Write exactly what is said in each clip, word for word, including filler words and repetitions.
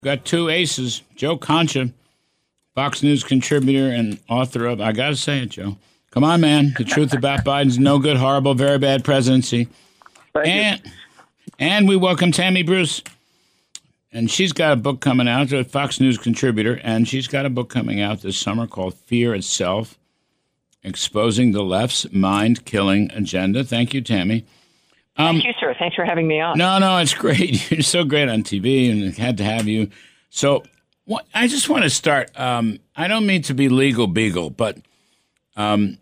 Got two aces. Joe Concha, Fox News contributor and author of, I got to say it, Joe. Come on, man. The Truth About Biden's No Good, Horrible, Very Bad Presidency. Thank and you. and we welcome Tammy Bruce. And she's got a book coming out, a Fox News contributor, and she's got a book coming out this summer called Fear Itself, Exposing the Left's Mind-Killing Agenda. Thank you, Tammy. Um, Thank you, sir. Thanks for having me on. No, no, it's great. You're so great on T V, and had to have you. So what, I just want to start. Um, I don't mean to be legal beagle, but um,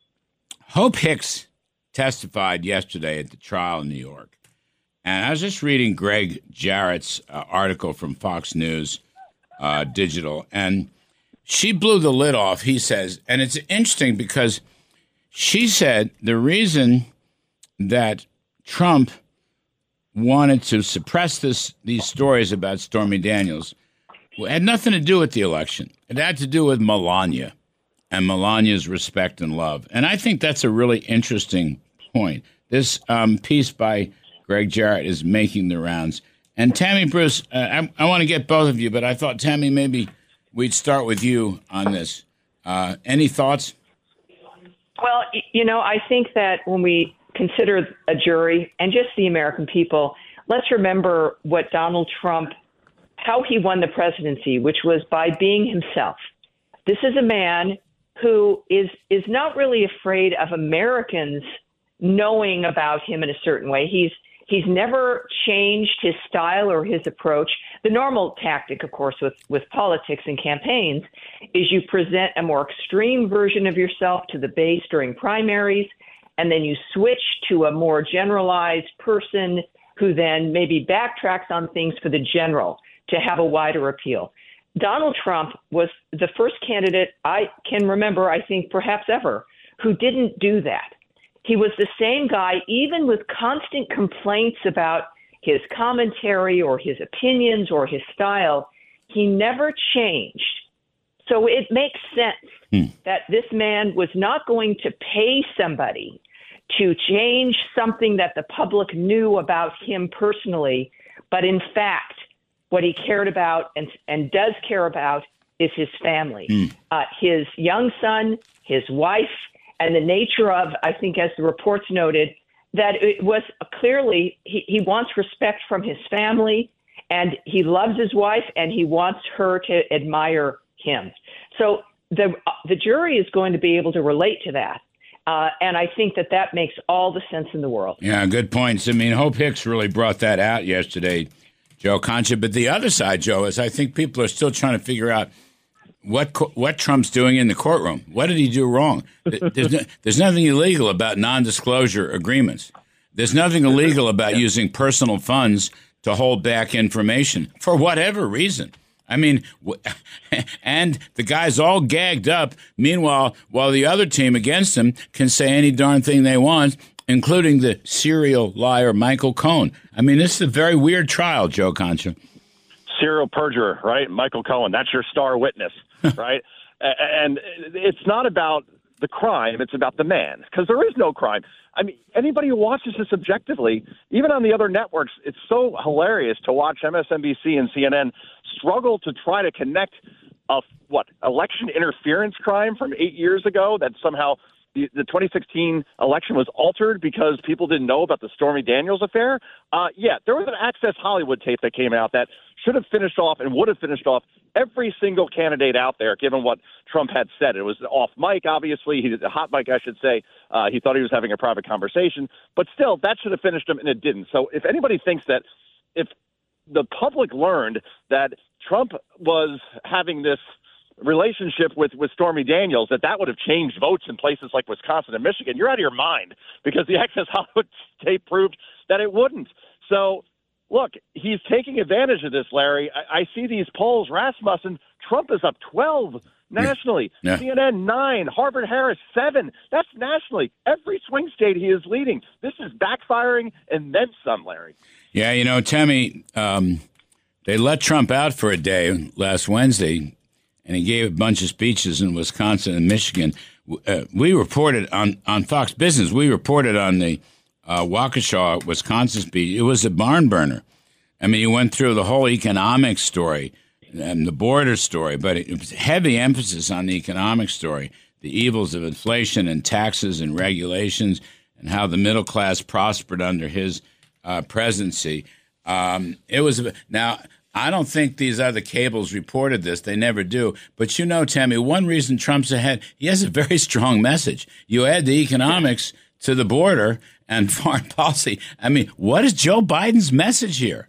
Hope Hicks testified yesterday at the trial in New York. And I was just reading Greg Jarrett's uh, article from Fox News uh, Digital, and she blew the lid off, he says. And it's interesting because she said the reason that Trump wanted to suppress this these stories about Stormy Daniels had nothing to do with the election. It had to do with Melania and Melania's respect and love. And I think that's a really interesting point. This um, piece by Greg Jarrett is making the rounds. And Tammy Bruce, uh, I, I want to get both of you, but I thought, Tammy, maybe we'd start with you on this. Uh, any thoughts? Well, you know, I think that when we consider a jury and just the American people, let's remember what Donald Trump, how he won the presidency, which was by being himself. This is a man who is is not really afraid of Americans knowing about him in a certain way. He's he's never changed his style or his approach. The normal tactic, of course, with, with politics and campaigns is you present a more extreme version of yourself to the base during primaries, and then you switch to a more generalized person who then maybe backtracks on things for the general to have a wider appeal. Donald Trump was the first candidate I can remember, I think perhaps ever, who didn't do that. He was the same guy, even with constant complaints about his commentary or his opinions or his style. He never changed. So it makes sense hmm. that this man was not going to pay somebody to change something that the public knew about him personally. But in fact, what he cared about and, and does care about is his family, hmm. uh, his young son, his wife, and the nature of, I think, as the reports noted, that it was clearly he, he wants respect from his family, and he loves his wife, and he wants her to admire him. So the uh, the jury is going to be able to relate to that. Uh, and I think that that makes all the sense in the world. Yeah, good points. I mean, Hope Hicks really brought that out yesterday, Joe Concha. But the other side, Joe, is I think people are still trying to figure out what what Trump's doing in the courtroom. What did he do wrong? There's, no, there's nothing illegal about non-disclosure agreements. There's nothing illegal about using personal funds to hold back information for whatever reason. I mean, and the guy's all gagged up. Meanwhile, while the other team against him can say any darn thing they want, including the serial liar Michael Cohen. I mean, this is a very weird trial, Joe Concha. Serial perjurer, right? Michael Cohen, that's your star witness, right? And it's not about the crime, it's about the man, because there is no crime. I mean, anybody who watches this objectively, even on the other networks, it's so hilarious to watch M S N B C and C N N struggle to try to connect a, what, election interference crime from eight years ago that somehow the, the twenty sixteen election was altered because people didn't know about the Stormy Daniels affair. Uh, yeah, there was an Access Hollywood tape that came out that should have finished off and would have finished off every single candidate out there, given what Trump had said. It was off mic, obviously. He did a hot mic, I should say. Uh, he thought he was having a private conversation. But still, that should have finished him, and it didn't. So if anybody thinks that if the public learned that Trump was having this relationship with, with Stormy Daniels, that that would have changed votes in places like Wisconsin and Michigan, you're out of your mind, because the Access Hollywood tape proved that it wouldn't. So, look, he's taking advantage of this, Larry. I, I see these polls. Rasmussen, Trump is up twelve nationally. Yeah. C N N, nine. Harvard-Harris, seven. That's nationally. Every swing state he is leading. This is backfiring and then some, Larry. Yeah, you know, Tammy, um, they let Trump out for a day last Wednesday, and he gave a bunch of speeches in Wisconsin and Michigan. Uh, we reported on, on Fox Business, we reported on the uh, Waukesha, Wisconsin speech. It was a barn burner. I mean, he went through the whole economic story and the border story, but it was heavy emphasis on the economic story, the evils of inflation and taxes and regulations, and how the middle class prospered under his uh, presidency. Um, it was now. I don't think these other cables reported this. They never do. But you know, Tammy, one reason Trump's ahead, he has a very strong message. You add the economics to the border and foreign policy. I mean, what is Joe Biden's message here?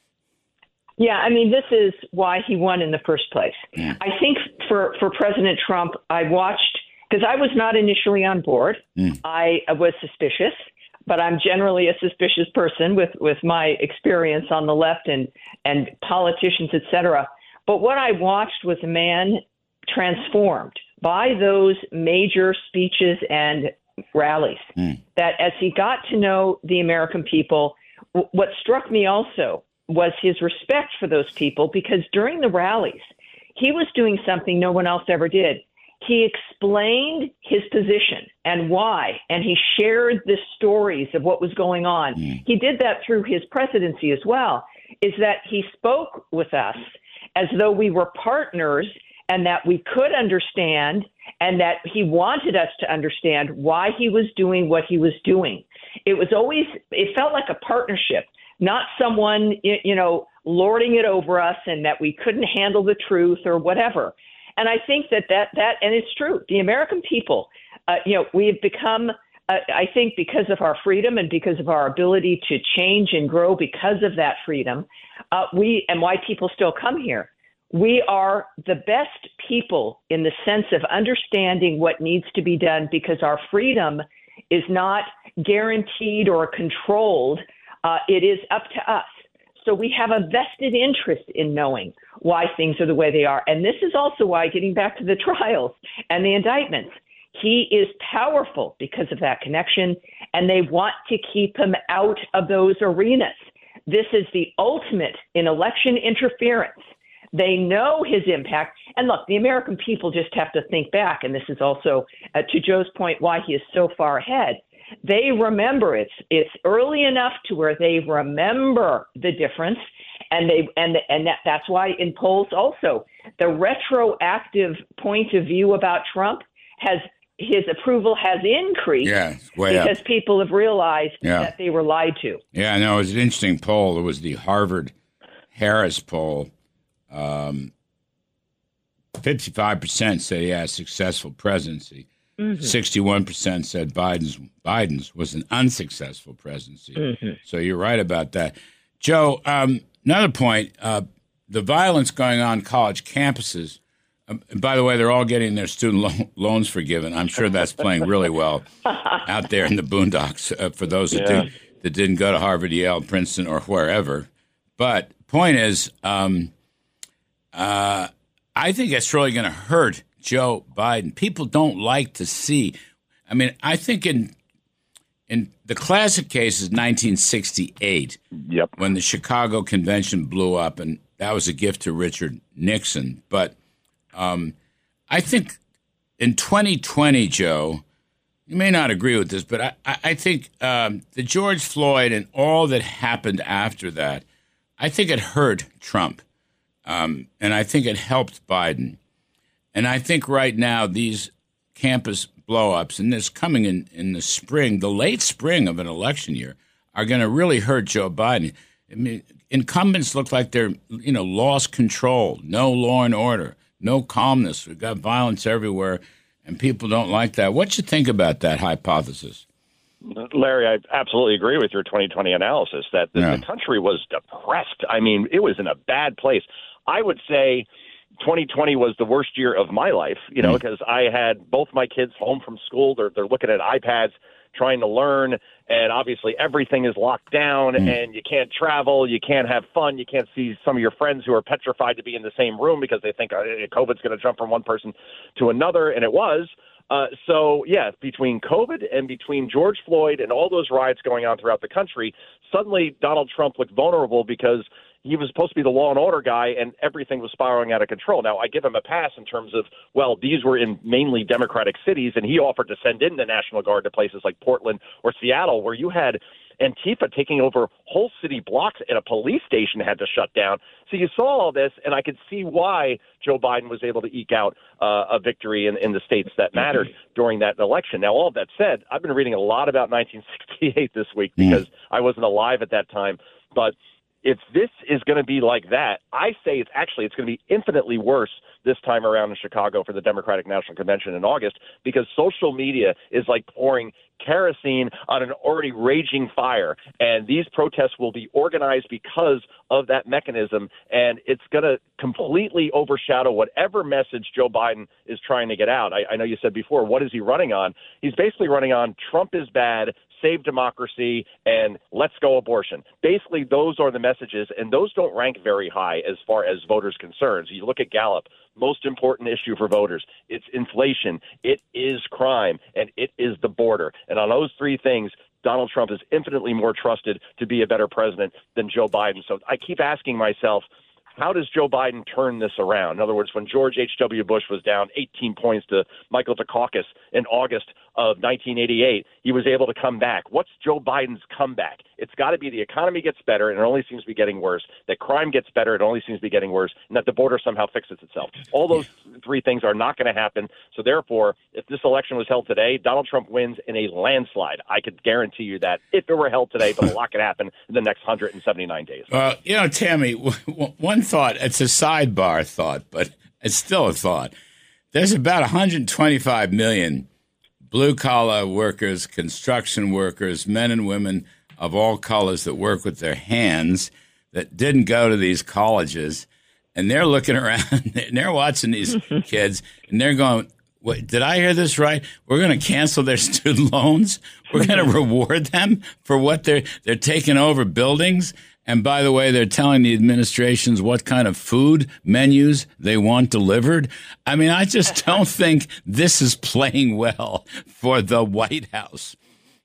Yeah, I mean, this is why he won in the first place. Yeah. I think for, for President Trump, I watched, because I was not initially on board. Mm. I was suspicious, but I'm generally a suspicious person with, with my experience on the left and, and politicians, et cetera. But what I watched was a man transformed by those major speeches and rallies, mm. that as he got to know the American people, w- what struck me also was his respect for those people, because during the rallies, he was doing something no one else ever did. He explained his position and why, and he shared the stories of what was going on. Mm. He did that through his presidency as well, is that he spoke with us as though we were partners and that we could understand, and that he wanted us to understand why he was doing what he was doing. It was always, it felt like a partnership, not someone, you know, lording it over us and that we couldn't handle the truth or whatever. And I think that that, that and it's true, the American people, uh, you know, we have become, uh, I think because of our freedom and because of our ability to change and grow because of that freedom, uh, we, and why people still come here, we are the best people in the sense of understanding what needs to be done, because our freedom is not guaranteed or controlled. Uh, it is up to us. So we have a vested interest in knowing why things are the way they are. And this is also why, getting back to the trials and the indictments, he is powerful because of that connection, and they want to keep him out of those arenas. This is the ultimate in election interference. They know his impact. And look, the American people just have to think back, and this is also, uh, to Joe's point, why he is so far ahead. They remember it's it's early enough to where they remember the difference, and they and and that, that's why in polls also the retroactive point of view about Trump has his approval has increased, yeah, way because up. People have realized yeah. that they were lied to. Yeah, no, it was an interesting poll. It was the Harvard Harris poll. Um, fifty-five percent say he has successful presidency. Mm-hmm. sixty-one percent said Biden's Biden's was an unsuccessful presidency. Mm-hmm. So you're right about that. Joe, um, another point, uh, the violence going on college campuses, um, and by the way, they're all getting their student lo- loans forgiven. I'm sure that's playing really well out there in the boondocks uh, for those that, yeah. did, that didn't go to Harvard, Yale, Princeton, or wherever. But point is, um, uh, I think it's really going to hurt Joe Biden. People don't like to see. I mean, I think in in the classic case is nineteen sixty-eight, yep, when the Chicago Convention blew up, and that was a gift to Richard Nixon. But um, I think in twenty twenty, Joe, you may not agree with this, but I, I think um, the George Floyd and all that happened after that, I think it hurt Trump, um, and I think it helped Biden. And I think right now these campus blow-ups, and this coming in, in the spring, the late spring of an election year, are going to really hurt Joe Biden. I mean, incumbents look like they're, you know, lost control, no law and order, no calmness. We've got violence everywhere, and people don't like that. What you think about that hypothesis? Larry, I absolutely agree with your twenty twenty analysis that the, yeah. the country was depressed. I mean, it was in a bad place. I would say twenty twenty was the worst year of my life, you know, because mm. I had both my kids home from school. They're they're looking at iPads, trying to learn, and obviously everything is locked down, mm. and you can't travel, you can't have fun, you can't see some of your friends who are petrified to be in the same room because they think uh, COVID's going to jump from one person to another, and it was. Uh, so, yeah, between COVID and between George Floyd and all those riots going on throughout the country, suddenly Donald Trump looked vulnerable because he was supposed to be the law and order guy, and everything was spiraling out of control. Now, I give him a pass in terms of, well, these were in mainly Democratic cities, and he offered to send in the National Guard to places like Portland or Seattle, where you had Antifa taking over whole city blocks, and a police station had to shut down. So you saw all this, and I could see why Joe Biden was able to eke out uh, a victory in, in the states that mattered during that election. Now, all of that said, I've been reading a lot about nineteen sixty-eight this week because I wasn't alive at that time. But if this is going to be like that, I say it's actually it's going to be infinitely worse this time around in Chicago for the Democratic National Convention in August, because social media is like pouring kerosene on an already raging fire. And these protests will be organized because of that mechanism. And it's going to completely overshadow whatever message Joe Biden is trying to get out. I, I know you said before, what is he running on? He's basically running on Trump is bad, save democracy, and let's go abortion. Basically, those are the messages, and those don't rank very high as far as voters' concerns. You look at Gallup, most important issue for voters, it's inflation, it is crime, and it is the border. And on those three things, Donald Trump is infinitely more trusted to be a better president than Joe Biden. So I keep asking myself, how does Joe Biden turn this around? In other words, when George H W. Bush was down eighteen points to Michael Dukakis in August of nineteen eighty-eight, he was able to come back. What's Joe Biden's comeback? It's got to be the economy gets better, and it only seems to be getting worse, that crime gets better, it only seems to be getting worse, and that the border somehow fixes itself. All those three things are not going to happen. So therefore, if this election was held today, Donald Trump wins in a landslide. I could guarantee you that if it were held today, but a lot could happen in the next one hundred seventy-nine days. Well, you know, Tammy, one thought, it's a sidebar thought, but it's still a thought. There's about one hundred twenty-five million blue-collar workers, construction workers, men and women of all colors that work with their hands that didn't go to these colleges, and they're looking around and they're watching these kids, and they're going, wait, did I hear this right? We're going to cancel their student loans? We're going to reward them for what they're they're taking over buildings? And by the way, they're telling the administrations what kind of food menus they want delivered. I mean, I just don't think this is playing well for the White House.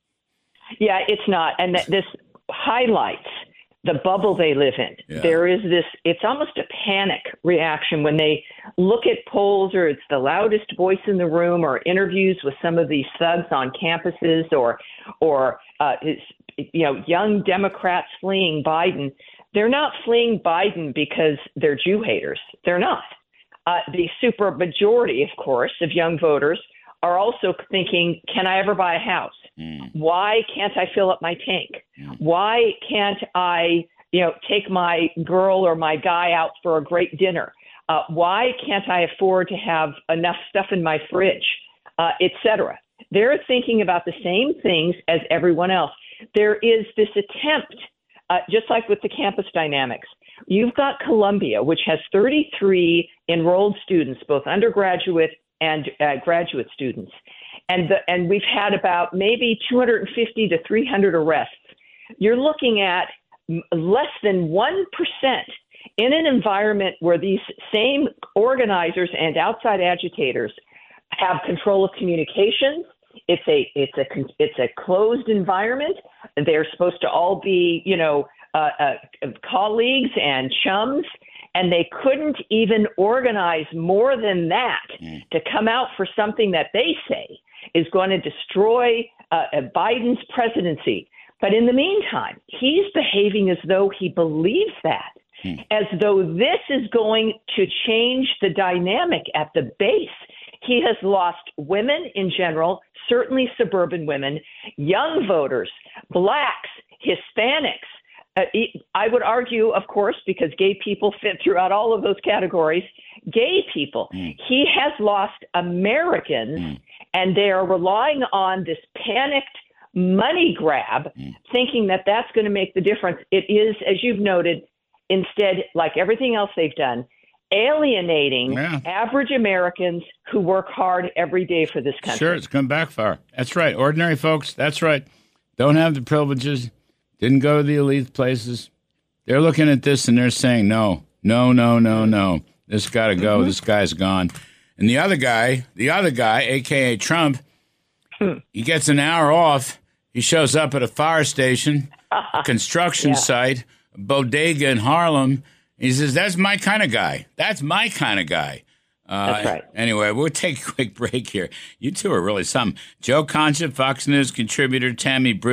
Yeah, it's not. And th- this highlights the bubble they live in. Yeah. There is this, it's almost a panic reaction when they look at polls, or it's the loudest voice in the room, or interviews with some of these thugs on campuses, or, or, uh, it's, you know, young Democrats fleeing Biden. They're not fleeing Biden because they're Jew haters. They're not. Uh, the super majority, of course, of young voters are also thinking, can I ever buy a house? Mm. Why can't I fill up my tank? Mm. Why can't I, you know, take my girl or my guy out for a great dinner? Uh, why can't I afford to have enough stuff in my fridge, uh, et cetera? They're thinking about the same things as everyone else. There is this attempt, uh, just like with the campus dynamics. You've got Columbia, which has thirty-three enrolled students, both undergraduate and uh, graduate students. And the, and we've had about maybe two hundred fifty to three hundred arrests. You're looking at less than one percent in an environment where these same organizers and outside agitators have control of communications. It's a it's a it's a closed environment. They're supposed to all be, you know, uh, uh, colleagues and chums, and they couldn't even organize more than that mm. to come out for something that they say is going to destroy uh, Biden's presidency. But in the meantime, he's behaving as though he believes that, mm. as though this is going to change the dynamic at the base. He has lost women in general, certainly suburban women, young voters, blacks, Hispanics. Uh, I would argue, of course, because gay people fit throughout all of those categories, gay people. Mm. He has lost Americans, mm. and they are relying on this panicked money grab, mm. thinking that that's going to make the difference. It is, as you've noted, instead, like everything else they've done, alienating yeah. average Americans who work hard every day for this country. Sure, it's come backfire. That's right. Ordinary folks, that's right. Don't have the privileges, didn't go to the elite places. They're looking at this and they're saying, no, no, no, no, no. This got to go. Mm-hmm. This guy's gone. And the other guy, the other guy, a k a. Trump, hmm. he gets an hour off. He shows up at a fire station, a construction yeah. site, a bodega in Harlem. He says, that's my kind of guy. That's my kind of guy. Uh, that's right. Anyway, we'll take a quick break here. You two are really something. Joe Concha, Fox News contributor, Tammy Bruce,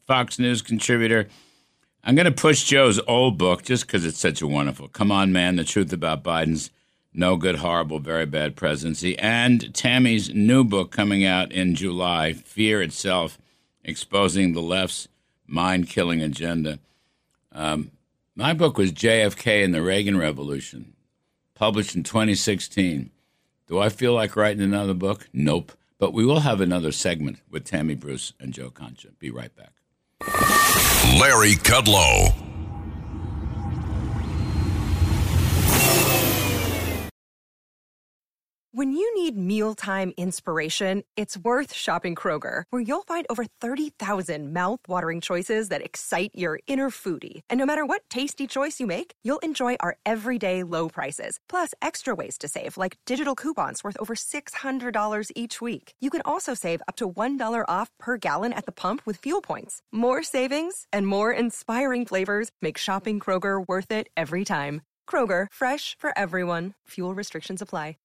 Fox News contributor. I'm going to push Joe's old book just because it's such a wonderful. Come on, man, the truth about Biden's no good, horrible, very bad presidency. And Tammy's new book coming out in July, Fear Itself, Exposing the Left's Mind-Killing Agenda. Um, my book was J F K and the Reagan Revolution, published in twenty sixteen. Do I feel like writing another book? Nope. But we will have another segment with Tammy Bruce and Joe Concha. Be right back. Larry Kudlow. When you need mealtime inspiration, it's worth shopping Kroger, where you'll find over thirty thousand mouth-watering choices that excite your inner foodie. And no matter what tasty choice you make, you'll enjoy our everyday low prices, plus extra ways to save, like digital coupons worth over six hundred dollars each week. You can also save up to one dollar off per gallon at the pump with fuel points. More savings and more inspiring flavors make shopping Kroger worth it every time. Kroger, fresh for everyone. Fuel restrictions apply.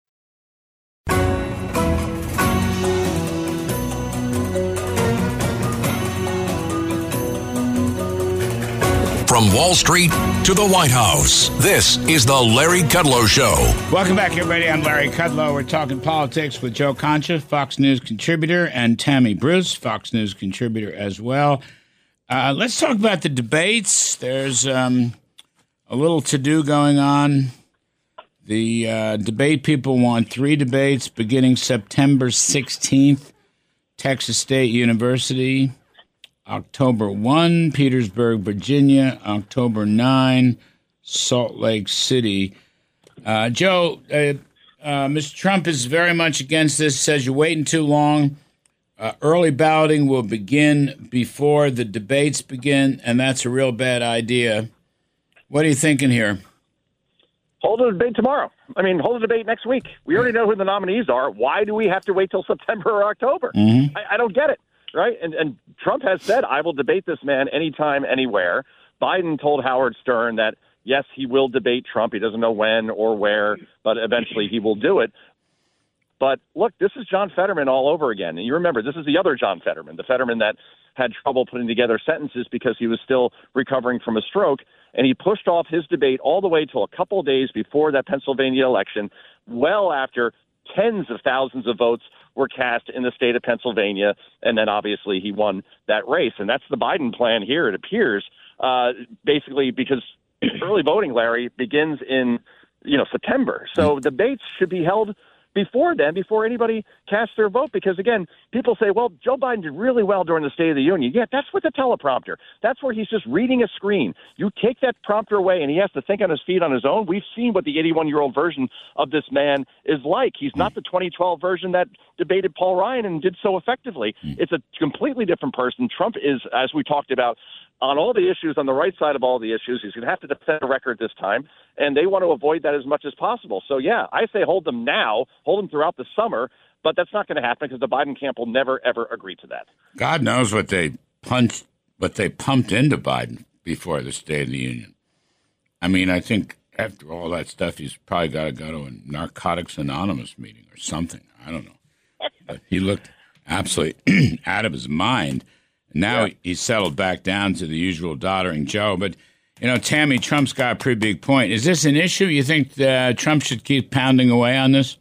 From Wall Street to the White House, this is the Larry Kudlow Show. Welcome back, everybody. I'm Larry Kudlow. We're talking politics with Joe Concha, Fox News contributor, and Tammy Bruce, Fox News contributor as well. Uh, let's talk about the debates. There's um, a little to-do going on. The uh, debate people want three debates beginning September sixteenth, Texas State University. October first, Petersburg, Virginia. October ninth, Salt Lake City. Uh, Joe, uh, uh, Mister Trump is very much against this, says you're waiting too long. Uh, early balloting will begin before the debates begin, and that's a real bad idea. What are you thinking here? Hold a debate tomorrow. I mean, hold a debate next week. We already know who the nominees are. Why do we have to wait till September or October? Mm-hmm. I, I don't get it. Right. And, and Trump has said, I will debate this man anytime, anywhere. Biden told Howard Stern that, yes, he will debate Trump. He doesn't know when or where, but eventually he will do it. But look, this is John Fetterman all over again. And you remember, this is the other John Fetterman, the Fetterman that had trouble putting together sentences because he was still recovering from a stroke. And he pushed off his debate all the way till a couple of days before that Pennsylvania election, well after tens of thousands of votes were cast in the state of Pennsylvania, and then obviously he won that race. And that's the Biden plan here, it appears, uh, basically because early voting, Larry, begins in you know September. So debates should be held before then, before anybody casts their vote, because, again, people say, well, Joe Biden did really well during the State of the Union. Yeah, that's with the teleprompter. That's where he's just reading a screen. You take that prompter away, and he has to think on his feet on his own. We've seen what the eighty-one-year-old version of this man is like. He's not the twenty twelve version that debated Paul Ryan and did so effectively. It's a completely different person. Trump is, as we talked about, on all the issues, on the right side of all the issues. He's going to have to defend a record this time, and they want to avoid that as much as possible. So, yeah, I say hold them now, hold them throughout the summer, but that's not going to happen because the Biden camp will never, ever agree to that. God knows what they punched, what they pumped into Biden before the State of the Union. I mean, I think after all that stuff, he's probably got to go to a Narcotics Anonymous meeting or something. I don't know. But he looked absolutely out of his mind. Now yeah. he's settled back down to the usual doddering Joe. But, you know, Tammy, Trump's got a pretty big point. Is this an issue? You think uh, Trump should keep pounding away on this?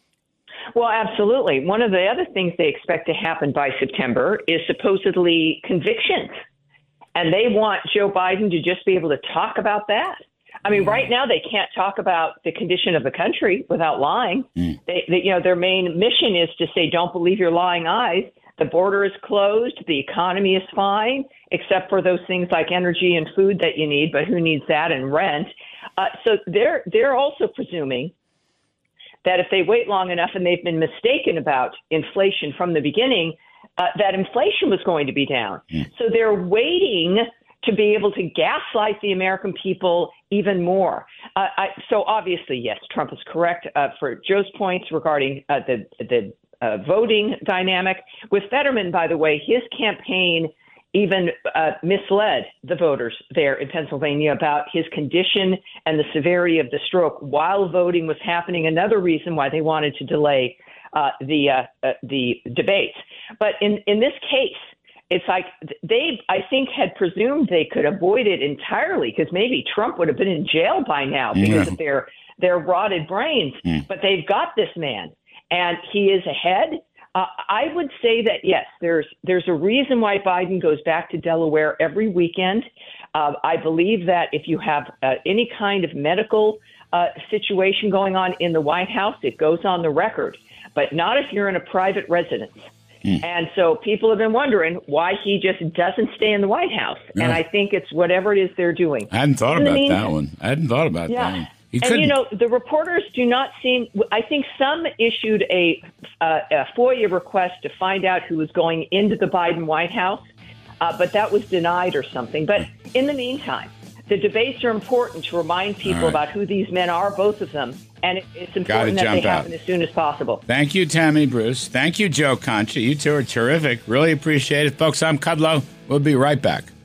Well, absolutely. One of the other things they expect to happen by September is supposedly convictions. And they want Joe Biden to just be able to talk about that. I mean, right now they can't talk about the condition of the country without lying. Mm. They, they, you know, their main mission is to say, don't believe your lying eyes. The border is closed. The economy is fine, except for those things like energy and food that you need. But who needs that, and rent? Uh, so they're they're also presuming that if they wait long enough, and they've been mistaken about inflation from the beginning, uh, that inflation was going to be down. Mm. So they're waiting to be able to gaslight the American people even more. Uh, I, so obviously, yes, Trump is correct uh, for Joe's points regarding uh, the the. Uh, voting dynamic. With Fetterman, by the way, his campaign even uh, misled the voters there in Pennsylvania about his condition and the severity of the stroke while voting was happening. Another reason why they wanted to delay uh, the uh, uh, the debates. But in, in this case, it's like they, I think, had presumed they could avoid it entirely because maybe Trump would have been in jail by now because Yeah. of their, their rotted brains. Mm. But they've got this man, and he is ahead. Uh, I would say that, yes, there's there's a reason why Biden goes back to Delaware every weekend. Uh, I believe that if you have uh, any kind of medical uh, situation going on in the White House, it goes on the record, but not if you're in a private residence. Mm. And so people have been wondering why he just doesn't stay in the White House. Yeah. And I think it's whatever it is they're doing. I hadn't thought in about that one. I hadn't thought about yeah. that one. He and, you know, the reporters do not seem – I think some issued a, uh, a FOIA request to find out who was going into the Biden White House, uh, but that was denied or something. But in the meantime, the debates are important to remind people right. about who these men are, both of them, and it, it's important that they out. happen as soon as possible. Thank you, Tammy Bruce. Thank you, Joe Concha. You two are terrific. Really appreciate it. Folks, I'm Kudlow. We'll be right back.